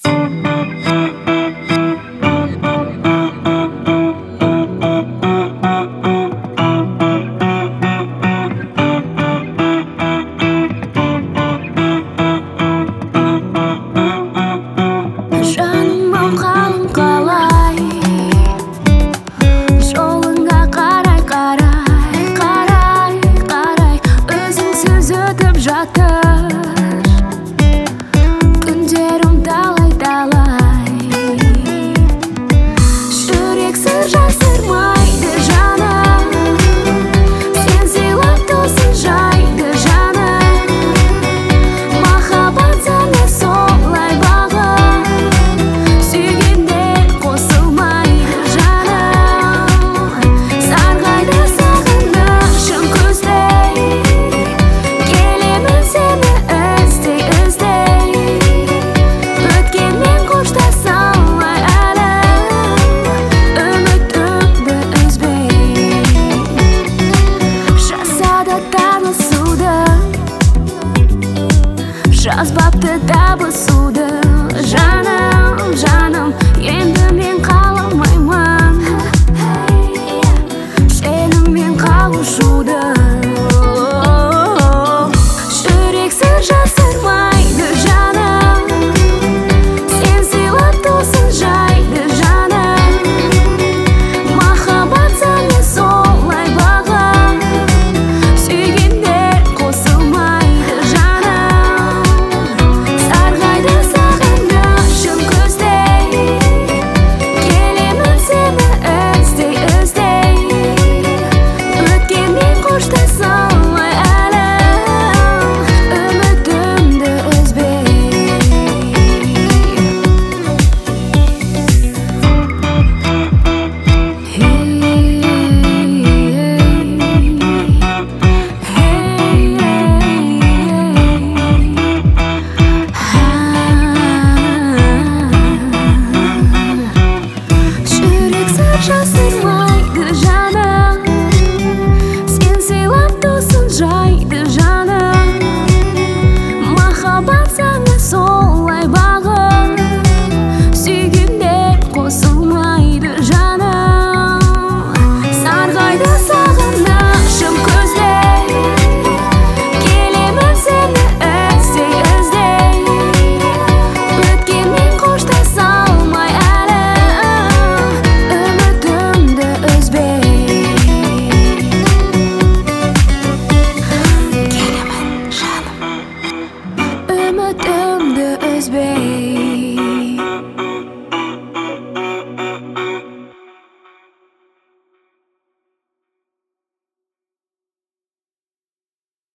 Күндерім талай-талай, жүрек сыр жасырмайды жаным, сен сыйлап тосын жайды жаным. Махаббат заңы солай бағым, сүйгенде қосылмайды жаным. Сарғайды сағынышым күздей, келемін сені іздей-іздей. Өткенмен қоштасалмай әлі, үмітімді үзбей. Жасады танысуды, жазбапты табысуды жаным, жаным. Енді мен қаламаймын сенімен қауышуды. Жүрек сыр жасырмайды жаным, сен сыйлап тосын жайды жаным. Махаббат заңы солай бағым, сүйгенде қосылмайды жаным. Сарғайды сағынышым күздей, келемін сені іздей-іздей. Өткенмен қоштасалмай әлі, үмітімді үзбей. Жүрек сыр жасырмайды жаным, сен сыйлап тосын жайды жаным. Махаббат заңы солай бағым, сүйгенде қосылмайды жаным. Сарғайды сағынышым күздей, келемін сені іздей-іздей. Өткенмен қоштасалмай әлі, үмітімді үзбей. Келемін жаным, үмітімді үзбей.